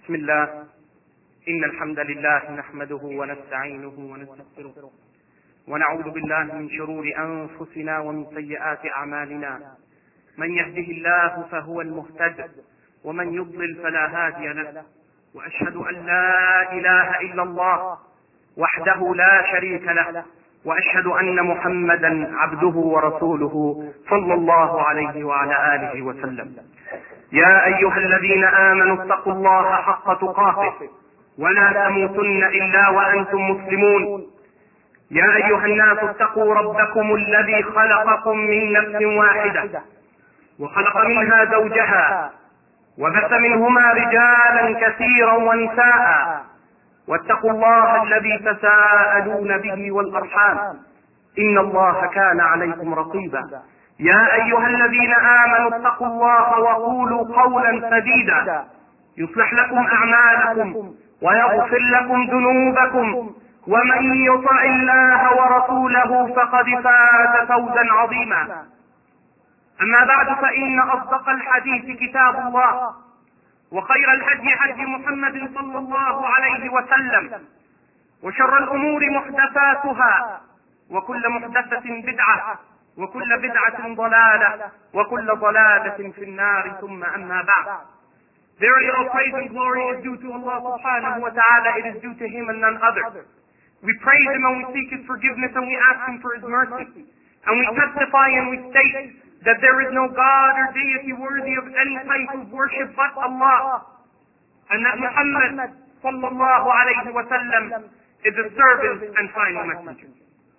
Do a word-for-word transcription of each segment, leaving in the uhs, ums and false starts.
بسم الله. إن الحمد لله نحمده ونستعينه ونستغفره ونعوذ بالله من شرور أنفسنا ومن سيئات أعمالنا. من يهده الله فهو المهتد ومن يضلل فلا هادي له. وأشهد أن لا إله إلا الله وحده لا شريك له، وأشهد أن محمدا عبده ورسوله صلى الله عليه وعلى آله وسلم. يا أيها الذين آمنوا اتقوا الله حق تقاته ولا تموتن إلا وأنتم مسلمون. يا أيها الناس اتقوا ربكم الذي خلقكم من نفس واحدة وخلق منها زوجها وبث منهما رجالا كثيرا ونساء، واتقوا الله الذي تساءلون به والأرحام إن الله كان عليكم رقيبا. يا أيها الذين آمنوا اتقوا الله وقولوا قولا سديدا يصلح لكم أعمالكم ويغفر لكم ذنوبكم، ومن يطع الله ورسوله فقد فاز فوزا عظيما. أما بعد، فإن أصدق الحديث كتاب الله، وخير الهدي هدي محمد صلى الله عليه وسلم، وشر الأمور محدثاتها، وكل محدثة بدعة، وكل بدعة ضلالة، وكل ضلالة في النار. ثم أما بعد. Verily all praise and glory is due to Allah subhanahu wa ta'ala. It is due to Him and none other. We praise Him and we seek His forgiveness and we ask Him for His mercy. And we testify and we state that there is no God or deity worthy of any type of worship but Allah. And that Muhammad sallallahu alayhi wa sallam is a servant and final messenger.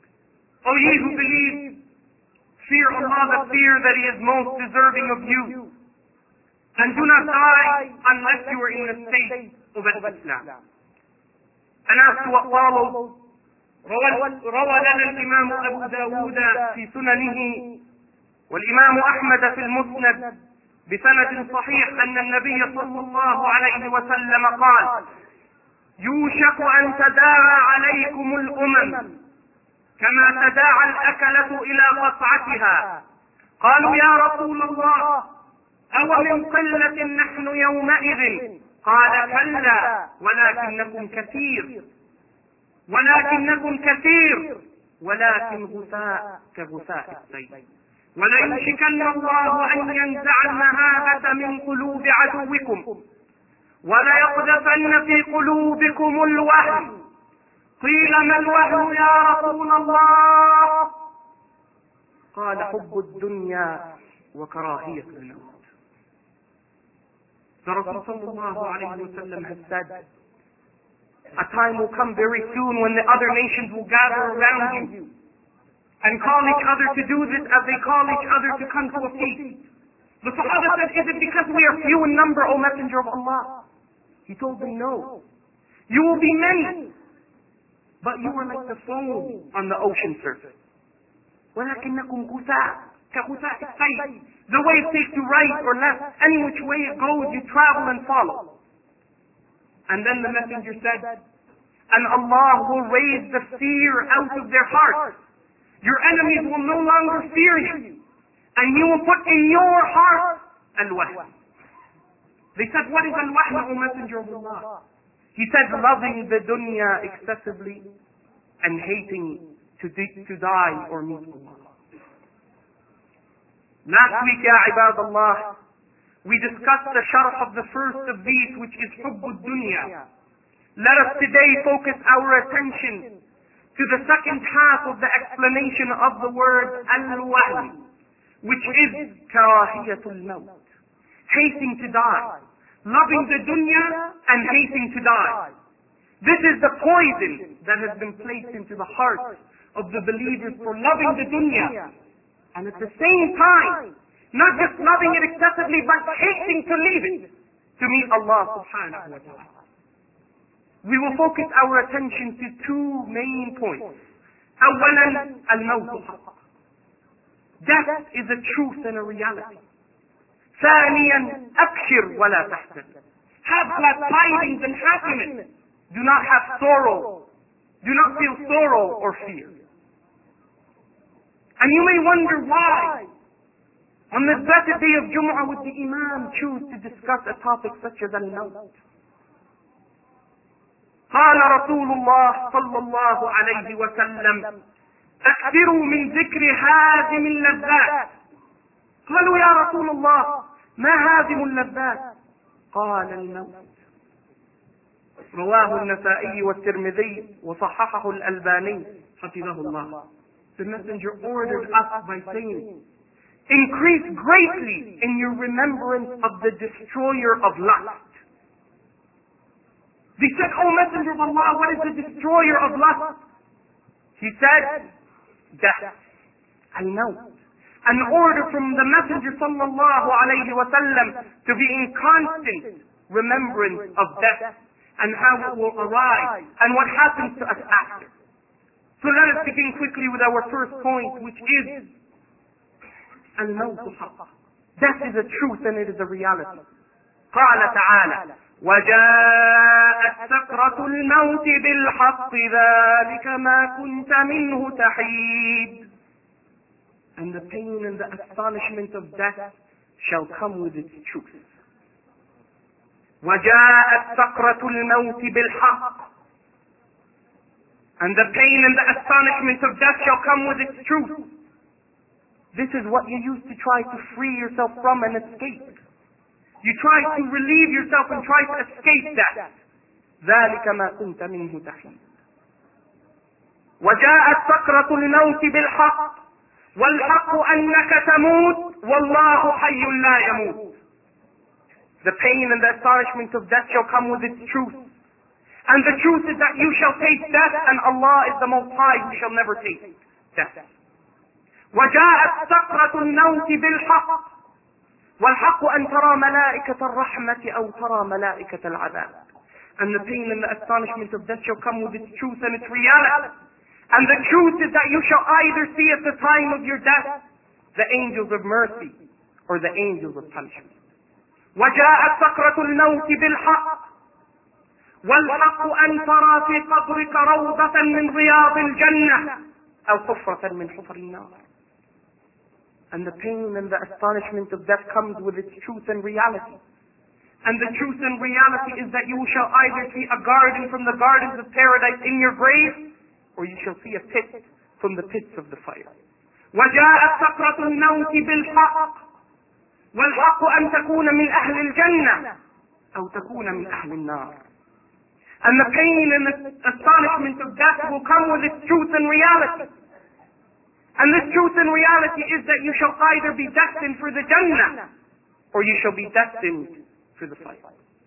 O ye who believe, fear Allah the fear that He is most deserving of you. And do not die unless you are in the state of Islam. And as to what follows, روى لنا الإمام أبو داود في سننه والإمام أحمد في المسند بسند صحيح أن النبي صلى الله عليه وسلم قال: يوشك أن تداعى عليكم الأمم كما تداعى الأكلة إلى قصعتها. قالوا: يا رسول الله، أو من قلة نحن يومئذ؟ قال: كلا ولكنكم كثير ولكنكم كثير ولكن غثاء كغثاء السيل. وليوشكن الله أن ينزع المهابة من قلوب عدوكم وليقذفن في قلوبكم الوهن. قيل: ما الوهن يا رسول الله؟ قال: حب الدنيا وكراهية الموت. The Rasul sallallahu alayhi wa sallam has said, a time will come very soon when the other nations will gather around you and call each other to do this as they call each other to come to a feast. The Sahaba said, is it because we are few in number, O Messenger of Allah? He told them, no. You will be many, but you are like the foam on the ocean surface. وَلَكِنَّكُمْ غُثَاء كَغُثَاءِ السَّيْلِ. The wave takes you right or left. Any which way it goes, you travel and follow. And then the messenger said, and Allah will raise the fear out of their hearts. Your enemies will no longer fear you. And you will put in your heart al-wahm. They said, what is al-wahm, O Messenger of Allah? He said, loving the dunya excessively and hating to, to die or meet Allah. Last week, ya ibadallah, we discussed the sharh of the first of these, which is hubb dunya. Let us today focus our attention to the second half of the explanation of the word al-wahm, which is karahiyatul maut, hating to die, loving the dunya and hating to die. This is the poison that has been placed into the hearts of the believers for loving the dunya, and at the same time, not just loving it excessively, but hating to leave it to meet Allah subhanahu wa ta'ala. We will focus our attention to two main points. أولا, الموت حق. Death is a truth and a reality. ثانيا, أبشر ولا تحزن. Have glad tidings and happiness. Do not have sorrow. Do not feel sorrow or fear. And you may wonder why on the blessed day of Jumu'ah would the Imam choose to discuss a topic such as al-maut. قال رسول الله صلى الله عليه وسلم: أكثروا من ذكر هادم اللذات. قالوا: يا رسول الله، ما هادم اللذات؟ قال: الموت. رواه النسائي والترمذي وصححه الألباني حفظه الله. The messenger ordered us by saying, increase greatly in your remembrance of the destroyer of lust. They said, "O Messenger of Allah, what is the destroyer of lust?" He said, death. Al-Maut. An order from the Messenger sallallahu alayhi wa sallam to be in constant remembrance of death and how it will arise and what happens to us after. So let us begin quickly with our first point, which is Al-Maut haqq. Death is a truth and it is a reality. قال تعالى: وجاءت سكرة الموت بالحق ذلك ما كنت منه تحيد. And the pain and the astonishment of death shall come with its truth. وجاءت سكرة الموت بالحق. And the pain and the astonishment of death shall come with its truth. This is what you used to try to free yourself from and escape. You try to relieve yourself and try to escape that. ذلك ما كنت منه تحيد. وجاءت سكرة الموت بالحق والحق أنك تموت والله حي لا يموت. The pain and the astonishment of death shall come with its truth. And the truth is that you shall taste death, and Allah is the Most High who shall never taste death. وجاءت سكرة الموت بالحق والحق أن ترى ملائكة الرحمة أو ترى ملائكة العذاب. And the pain and the astonishment of death shall come with its truth and its reality. And the truth is that you shall either see at the time of your death the angels of mercy or the angels of punishment. وجاءت سكرة الموت بالحق والحق أن ترى في قبرك روضة من رياض الجنة أو حفرة من حفر النار. And the pain and the astonishment of death comes with its truth and reality. And the truth and reality is that you shall either see a garden from the gardens of paradise in your grave, or you shall see a pit from the pits of the fire. وجاءت سكرة الموت بالحق والحق أن تكون من أهل الجنة أو تكون من أهل النار. And the pain and the astonishment of death will come with its truth and reality. And this truth and reality is that you shall either be destined for the Jannah or you shall be destined for the fire.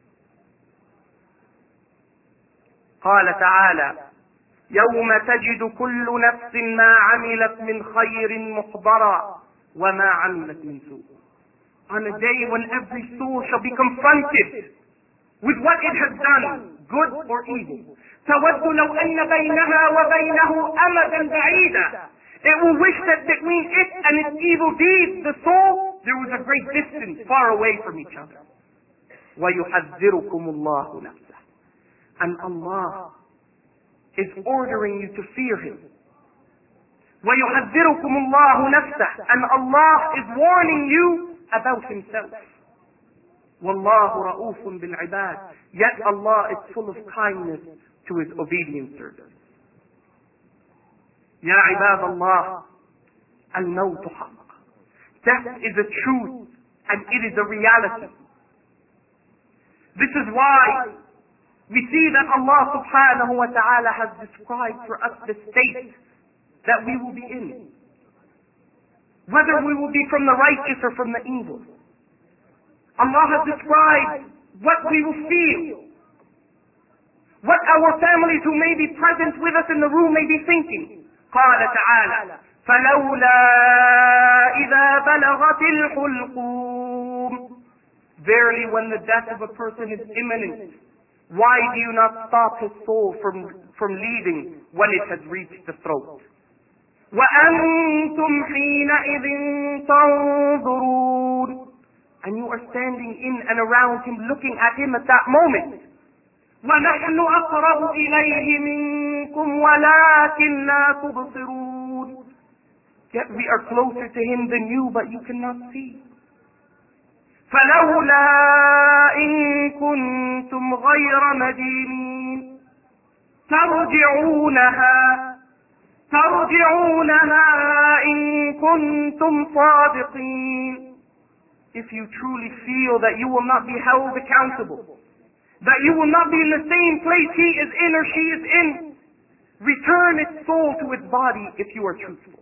قال تعالى: يوم تجد كل نفس ما عملت من خير محضرا وما عملت من سوء. On a day when every soul shall be confronted with what it has done, good or evil. تود لو أن بينها وبينه أمدا بعيدا. It will wish that between it and its evil deeds, the soul, there was a great distance far away from each other. وَيُحَذِّرُكُمُ اللَّهُ نَفْسَهُ. And Allah is ordering you to fear Him. وَيُحَذِّرُكُمُ اللَّهُ نَفْسَهُ. And Allah is warning you about Himself. وَاللَّهُ رَؤُوفٌ بِالْعِبَادِ. Yet Allah is full of kindness to His obedient servants. يا عباد الله الموت حق. Death is a truth and it is a reality. This is why we see that Allah subhanahu wa ta'ala has described for us the state that we will be in. Whether we will be from the righteous or from the evil. Allah has described what we will feel. What our families who may be present with us in the room may be thinking. قال تعالى: فلولا إذا بلغت الحلقوم. Verily, when the death of a person is imminent, why do you not stop his soul from, from leaving when it has reached the throat? وأنتم حينئذ تنظرون. And you are standing in and around him, looking at him at that moment. وَنَحْنُ أَقْرَبُ إِلَيْهِ مِنكُمْ وَلَكِنْ لَا تُبْصِرُونَ. Yet we are closer to him than you, but you cannot see. فَلَوْلَا إِن كُنتُمْ غَيْرَ مَدِينِينَ. ترجعونها ترجعونها إن كنتم صادقين. If you truly feel that you will not be held accountable, that you will not be in the same place he is in or she is in, return its soul to its body if you are truthful.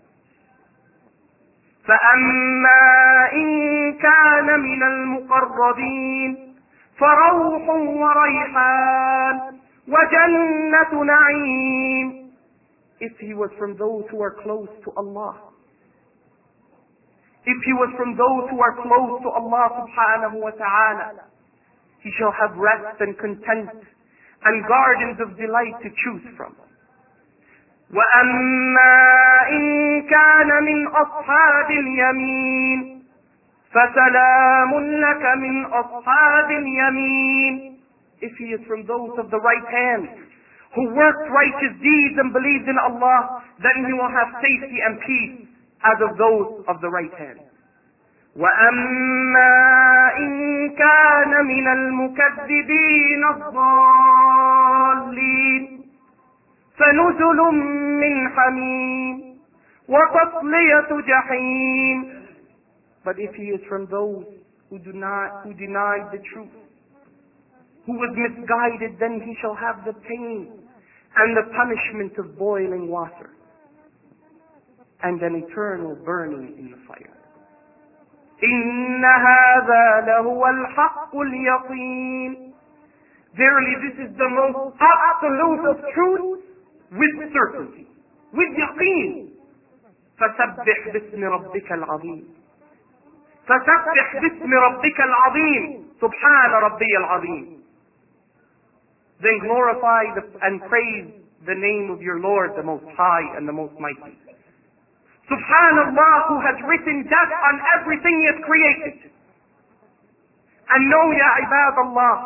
فأما إن كان من المقربين فروح وريحان وجنة نعيم. If he was from those who are close to Allah, if he was from those who are close to Allah subhanahu wa ta'ala, he shall have rest and content and gardens of delight to choose from. وَأَمَّا إِن كَانَ مِنْ أَصْحَابِ الْيَمِينِ فَسَلَامٌ لَكَ مِنْ أَصْحَابِ الْيَمِينِ. If he is from those of the right hand, who worked righteous deeds and believed in Allah, then he will have safety and peace as of those of the right hand. وَأَمَّا إِن كَانَ مِنَ الْمُكَذِّبِينَ الضَّالِّينَ فَنُزُلٌ مِّنْ حَمِيمٍ وَتَصْلِيَةُ جَحِيمٍ. But if he is from those who do not, who denied the truth, who was misguided, then he shall have the pain and the punishment of boiling water and an eternal burning in the fire. إِنَّ هَذَا لَهُوَ الْحَقُّ الْيَقِينُ. Verily this is the most absolute of truth with certainty, with yaqeen. فَسَبِّحْ بِاسْمِ رَبِّكَ الْعَظِيمِ فَسَبِّحْ بِاسْمِ رَبِّكَ الْعَظِيمِ سُبْحَانَ رَبِّيَ الْعَظِيمِ. Then glorify the, and praise the name of your Lord, the Most High and the Most Mighty. Subhanallah, who has written death on everything he has created. And know, ya ibad Allah,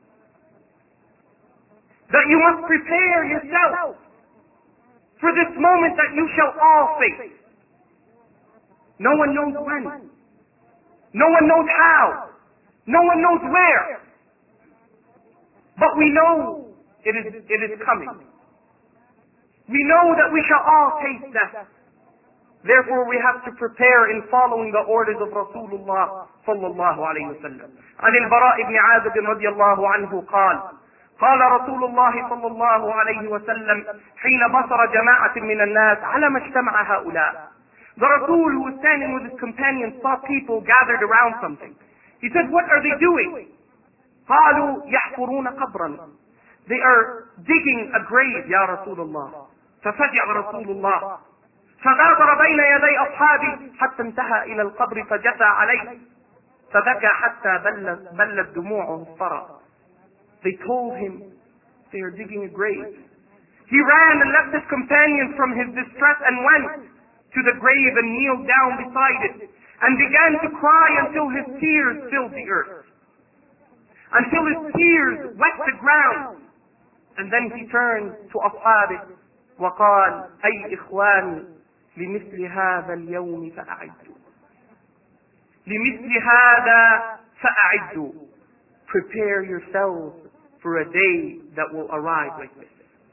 that you must prepare yourself for this moment that you shall all face. No one knows when. No one knows how. No one knows where. But we know it is, it is coming. We know that we shall all taste death. Therefore we have to prepare in following the orders of Rasulullah sallallahu alayhi wa sallam. عن البراء بن عازب رضي الله عنه قال قال رسول الله صلى الله عليه وسلم حين بصر جماعة من الناس على ما اجتمع هؤلاء. The Rasul, who was standing with his companions, saw people gathered around something. He said, what are they doing? قالوا يحفرون قبرا. They are digging a grave, يا رسول الله. ففزع رسول الله فغادر بين يدي أصحابه حتى انتهى إلى القبر فجثى عليه فبكى حتى بلت, بلت دموعه الثرى. They told him they are digging a grave. He ran and left his companions from his distress and went to the grave and kneeled down beside it and began to cry until his tears filled the earth, until his tears wet the ground. And then he turned to أصحابه وقال أي إخواني لمثل هذا اليوم فأعدوا لمثل هذا فأعدوا. Prepare yourselves for a day that will arrive like this.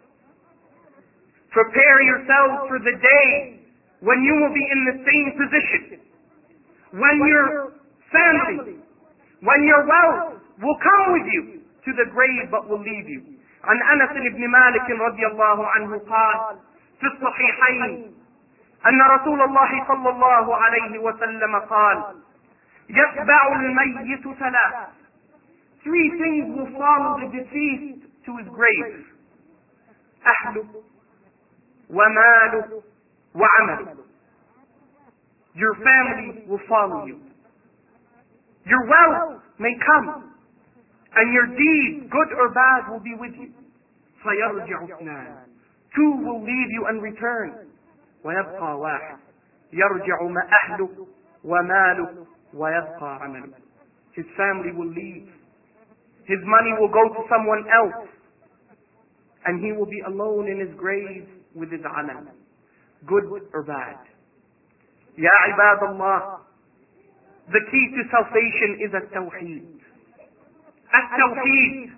Prepare yourselves for the day when you will be in the same position, when your family, when your wealth will come with you to the grave but will leave you. عن أنس بن مالك رضي الله عنه قال في الصحيحين أن رسول الله صلى الله عليه وسلم قال يتبع الميت ثلاث. Three things will follow the deceased to his grave: أهله وماله وعمله. Your family will follow you. Your wealth may come, and your deeds, good or bad, will be with you. فيرجع اثنان. Two will leave you and return. ويبقى واحد. يرجع أهله وماله ويبقى عمله. His family will leave. His money will go to someone else, and he will be alone in his grave with his amal, good or bad. Ya ibadallah, the key to salvation is at-tawheed. At-tawheed,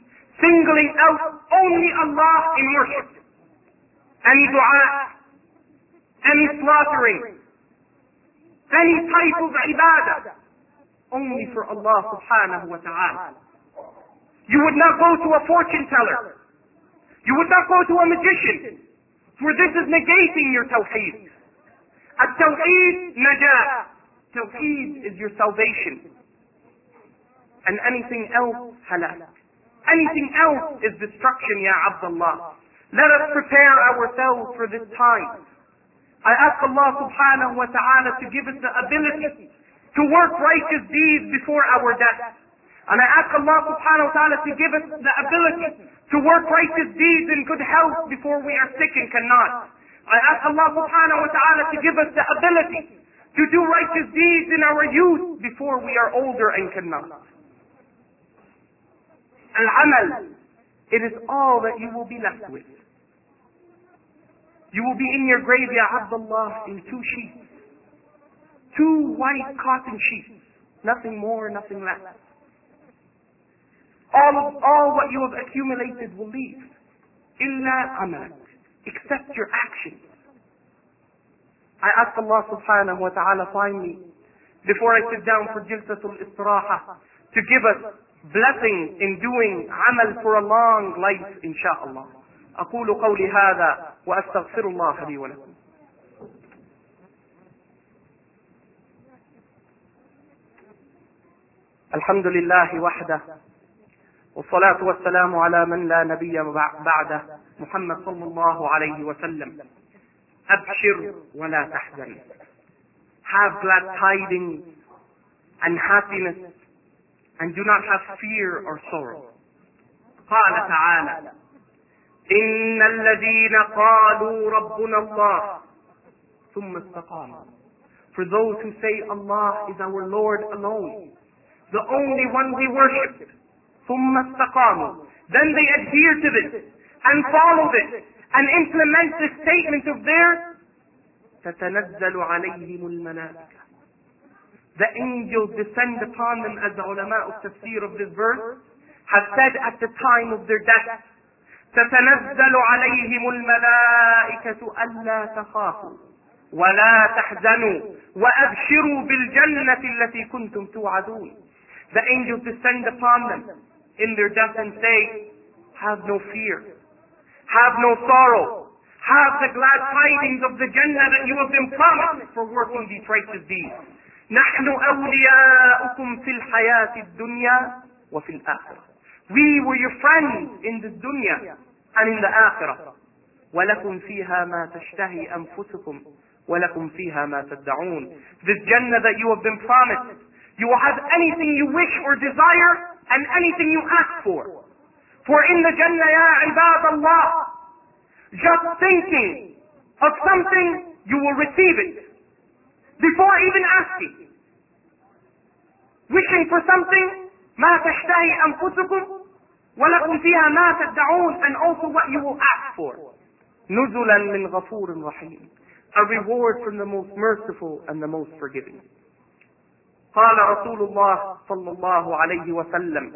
singling out only Allah in worship. Any dua, any slaughtering, any type of ibadah, only for Allah subhanahu wa ta'ala. You would not go to a fortune teller. You would not go to a magician. For this is negating your tawheed. At-tawheed najah. Tawheed is your salvation. And anything else halak. Anything else is destruction, ya Abdullah. Let us prepare ourselves for this time. I ask Allah subhanahu wa ta'ala to give us the ability to work righteous deeds before our death. And I ask Allah subhanahu wa ta'ala to give us the ability to work righteous deeds in good health before we are sick and cannot. I ask Allah subhanahu wa ta'ala to give us the ability to do righteous deeds in our youth before we are older and cannot. Al-amal, it is all that you will be left with. You will be in your grave, ya Abdullah, in two sheets. Two white cotton sheets. Nothing more, nothing less. All, of, all what you have accumulated will leave. Illa amalak. Except your actions. I ask Allah subhanahu wa ta'ala finally, before I sit down for Jilsatul Istiraha, to give us blessing in doing amal for a long life, insha'Allah. أقول قولي هذا وأستغفر الله لي ولكم. الحمد لله وحده والصلاة والسلام على من لا نبي بعده محمد صلى الله عليه وسلم. أبشر ولا تحزن. Have glad tidings and happiness and do not have fear or sorrow. قال تعالى إن الذين قالوا ربنا الله ثم استقاموا. For those who say Allah is our Lord alone, the only one we worship, ثم استقاموا, then they adhere to this and follow this and implement this statement of theirs, تتنزل عليهم الملائكة. The angels descend upon them, as the ulama of tafsir of this verse have said at the time of their death. تتنزل عليهم الملائكة ألا تخافوا ولا تحزنوا وأبشروا بالجنة التي كنتم توعدون. The angels descend upon them in their death and say, have no fear, have no sorrow, have the glad tidings of the Jannah that you have been promised for working these righteous deeds. نحن أولياؤكم في الحياة الدنيا وفي الآخرة. We were your friends in the dunya and in the akhirah. وَلَكُمْ فِيهَا مَا تَشْتَهِي أَنفُسُكُمْ وَلَكُمْ فِيهَا مَا تَدَّعُونَ. This Jannah that you have been promised, you will have anything you wish or desire and anything you ask for. For in the Jannah, ya ibad Allah, just thinking of something, you will receive it. Before even asking. Wishing for something, مَا تَشْتَهِي أَنفُسُكُمْ وَلَكُمْ فِيهَا مَا تَدَّعُونَ, and also what you will ask for. نُزُلًا مِنْ غَفُورٍ رَحِيمٍ. A reward from the most merciful and the most forgiving. قال رسول الله صلى الله عليه وسلم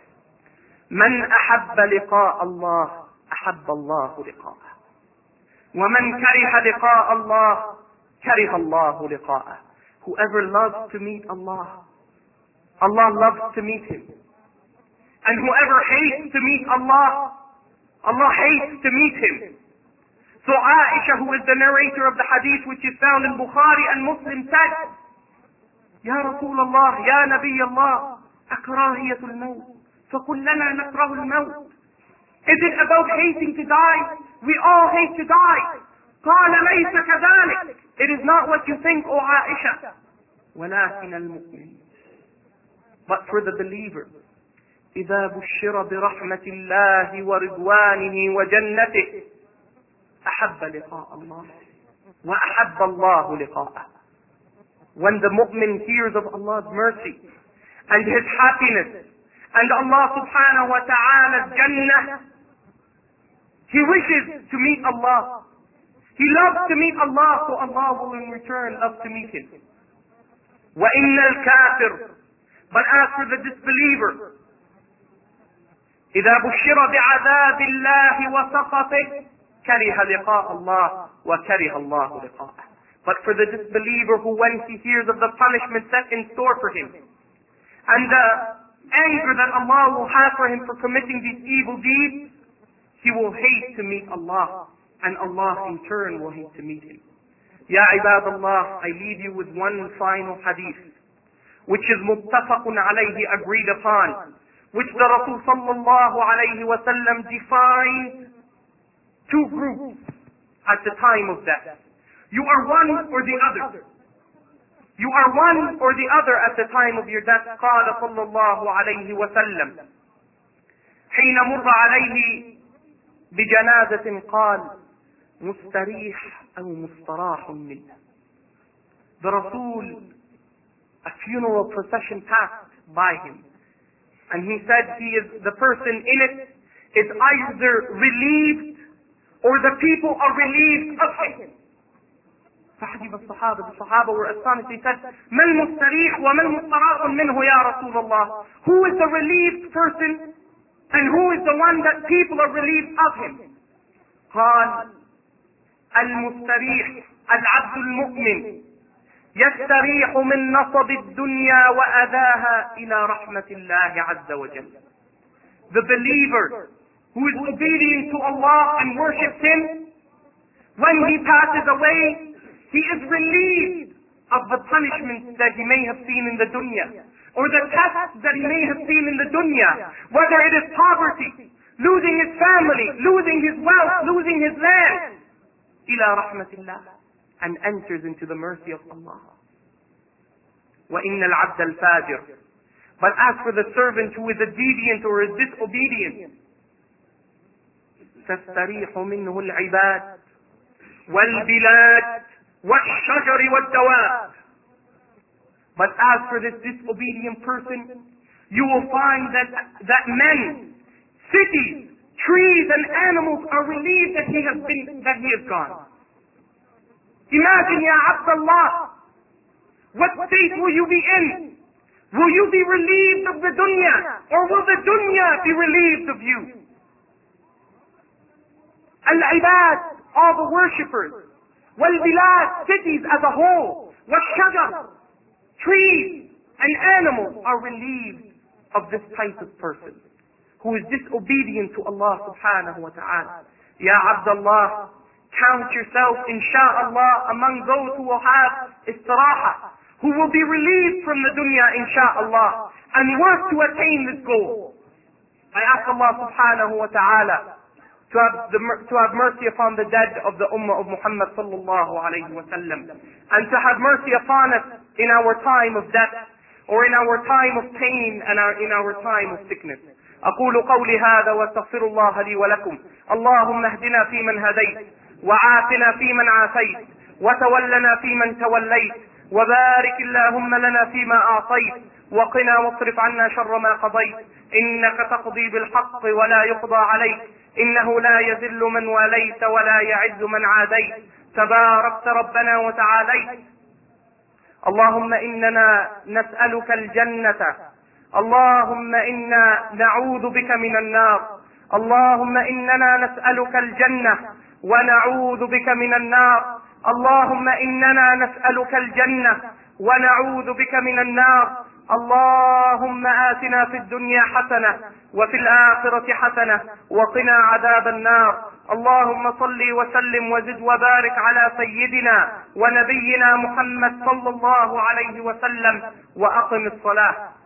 من أحب لقاء الله أحب الله لقاءه ومن كره لقاء الله كره الله لقاءه. Whoever loves to meet Allah, Allah loves to meet him. And whoever hates to meet Allah, Allah hates to meet him. So Aisha, who is the narrator of the hadith which is found in Bukhari and Muslim, said, Ya Rasulullah, Ya Nabi Allah, akrahiyatul maut, فَقُلْ لَنَا نَكْرَهُ الْمَوْتِ. Is it about hating to die? We all hate to die. قَالَ لَيْسَ كَذَلِكَ. It is not what you think, O Aisha. وَلَكِنَ الْمُؤْمِنِ. But for the believer, إِذَا بُشِّرَ بِرَحْمَةِ اللَّهِ وَرِضْوَانِهِ وَجَنَّتِهِ أَحَبَّ لِقَاءَ اللَّهِ وَأَحَبَّ اللَّهُ لِقَاءَهُ. When the mu'min hears of Allah's mercy and His happiness and Allah subhanahu wa ta'ala's Jannah, he wishes to meet Allah. He loves to meet Allah, so Allah will in return love to meet him. وَإِنَّ الْكَافِرِ. But as for the disbeliever, إذا بشر بعذاب الله وسخطه كره لقاء الله وكره الله لقاءه. But for the disbeliever who, when he hears of the punishment set in store for him and the anger that Allah will have for him for committing these evil deeds, he will hate to meet Allah, and Allah in turn will hate to meet him. Ya ibadallah, I leave you with one final hadith, which is muttafaqun alayhi, agreed upon, which the Rasul sallallahu alayhi wa sallam defined two groups at the time of death. You are one or the other. You are one or the other at the time of your death. قال صلى الله عليه وسلم حين مر عليه بجنازة قال مستريح أو مستراح منه. The Rasul, a funeral procession passed by him, and he said he is the person in it is either relieved or the people are relieved of him. فحجب الصحابة, the Sahaba were astonished. They said, ما المستريح وما المستراح منه يا رسول الله? Who is the relieved person and who is the one that people are relieved of him? قال المستريح العبد المؤمن يستريح من نصب الدنيا وأذاها إلى رحمة الله عز وجل. The believer who is obedient to Allah and worships Him, when he passes away, he is relieved of the punishment that he may have seen in the dunya, or the tests that he may have seen in the dunya, whether it is poverty, losing his family, losing his wealth, losing his land, ila rahmatillah, and enters into the mercy of Allah. وَإِنَّ الْعَبْدَ الْفَاجِرِ. But as for the servant who is a deviant or is disobedient, تَسْتَرِيحُ مِنْهُ الْعِبَادِ وَالْبِلَادِ وَالشَّجَرِ وَالدَّوَابِ. But as for this disobedient person, you will find that, that men, cities, trees and animals are relieved that he has been, that he has gone. Imagine, Ya Abdullah, what state will you be in? Will you be relieved of the dunya, or will the dunya be relieved of you? Al-ibad, all the worshippers. Wal-bilad, cities as a whole. Wal-shajar, trees and animals are relieved of this type of person who is disobedient to Allah subhanahu wa ta'ala. Ya Abdullah, count yourself, insha'Allah, among those who will have istiraha, who will be relieved from the dunya, insha'Allah, and work to attain this goal. I ask Allah subhanahu wa ta'ala to have, the, to have mercy upon the dead of the ummah of Muhammad sallallahu alayhi wa sallam, and to have mercy upon us in our time of death, or in our time of pain, and our, in our time of sickness. أقول قولي هذا واستغفر الله لي ولكم. اللهم اهدنا فيمن هديت، وعافنا فيمن عافيت، وتولنا فيمن توليت، وبارك اللهم لنا فيما أعطيت، وقنا واصرف عنا شر ما قضيت، إنك تقضي بالحق ولا يقضى عليك، إنه لا يذل من واليت ولا يعز من عاديت، تباركت ربنا وتعاليت. اللهم إننا نسألك الجنة، اللهم إنا نعوذ بك من النار، اللهم إننا نسألك الجنة ونعوذ بك من النار، اللهم إننا نسألك الجنة ونعوذ بك من النار. اللهم آتنا في الدنيا حسنة وفي الآخرة حسنة وقنا عذاب النار. اللهم صل وسلم وزد وبارك على سيدنا ونبينا محمد صلى الله عليه وسلم، وأقم الصلاة.